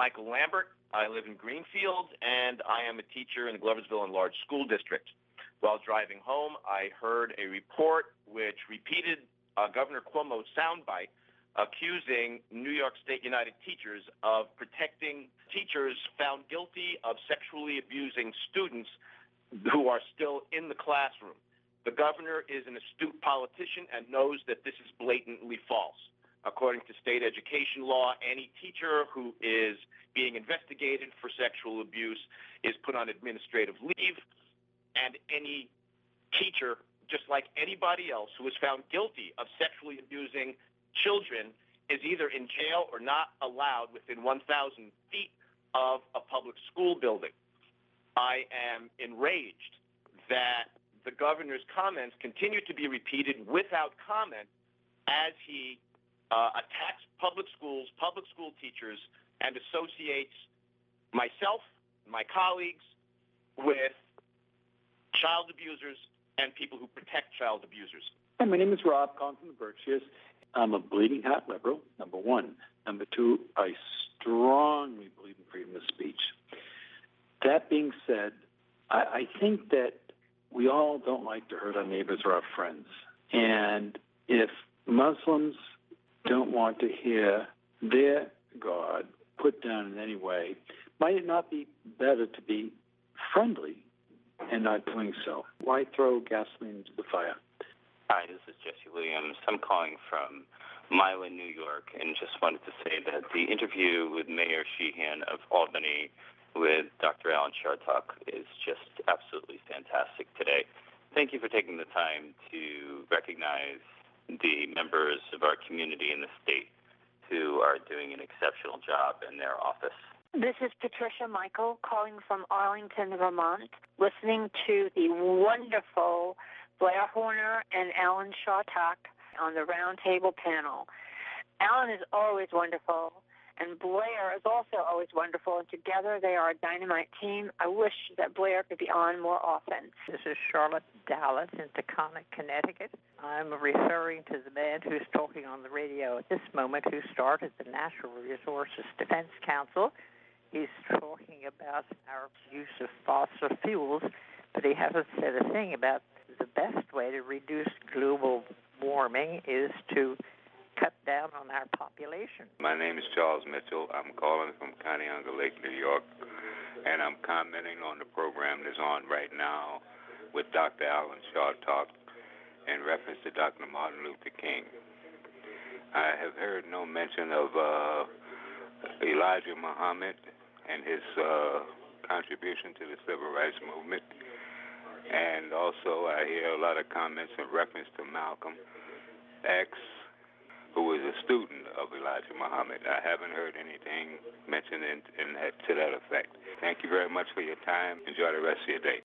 Michael Lambert. I live in Greenfield, and I am a teacher in the Gloversville Enlarged School District. While driving home, I heard a report which repeated Governor Cuomo's soundbite accusing New York State United Teachers of protecting teachers found guilty of sexually abusing students who are still in the classroom. The governor is an astute politician and knows that this is blatantly false. According to state education law, any teacher who is being investigated for sexual abuse is put on administrative leave, and any teacher, just like anybody else who is found guilty of sexually abusing children, is either in jail or not allowed within 1,000 feet of a public school building. I am enraged that the governor's comments continue to be repeated without comment as he attacks public schools, public school teachers, and associates myself, my colleagues, with child abusers and people who protect child abusers. Hi, my name is Rob, calling from the Berkshires. I'm a bleeding heart liberal, number one. Number two, I strongly believe in freedom of speech. That being said, I think that we all don't like to hurt our neighbors or our friends. And if Muslims don't want to hear their God put down in any way, might it not be better to be friendly and not doing so? Why throw gasoline into the fire? Hi, this is Jesse Williams. I'm calling from Milan, New York, and just wanted to say that the interview with Mayor Sheehan of Albany with Dr. Alan Chartock is just absolutely fantastic today. Thank you for taking the time to recognize the members of our community in the state who are doing an exceptional job in their office. This is Patricia Michael calling from Arlington, Vermont, listening to the wonderful Blair Horner and Alan Chartock on the Roundtable panel. Alan is always wonderful, and Blair is also always wonderful, and together they are a dynamite team. I wish that Blair could be on more often. This is Charlotte Dallas in Taconic, Connecticut. I'm referring to the man who's talking on the radio at this moment, who started the Natural Resources Defense Council. He's talking about our use of fossil fuels, but he hasn't said a thing about the best way to reduce global warming is to cut down on our population. My name is Charles Mitchell. I'm calling from Conneaut Lake, New York, and I'm commenting on the program that's on right now with Dr. Alan Chartock in reference to Dr. Martin Luther King. I have heard no mention of Elijah Muhammad and his contribution to the civil rights movement. And also I hear a lot of comments in reference to Malcolm X, who was a student of Elijah Muhammad. I haven't heard anything mentioned to that effect. Thank you very much for your time. Enjoy the rest of your day.